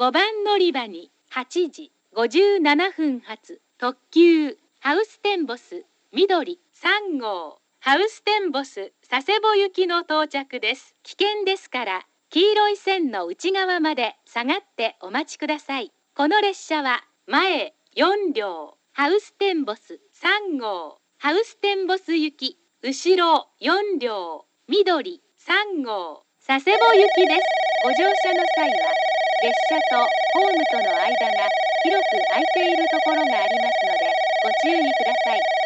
番乗り場に8時57分発特急ハウステンボス緑3号ハウステンボス佐世保行きの到着です。危険ですから黄色い線の内側まで下がってお待ちください。この列車は前4両ハウステンボス3号ハウステンボス行き、後ろ4両緑3号佐世保行きです。ご乗車の際は列車とホームとの間が広く空いているところがありますのでご注意ください。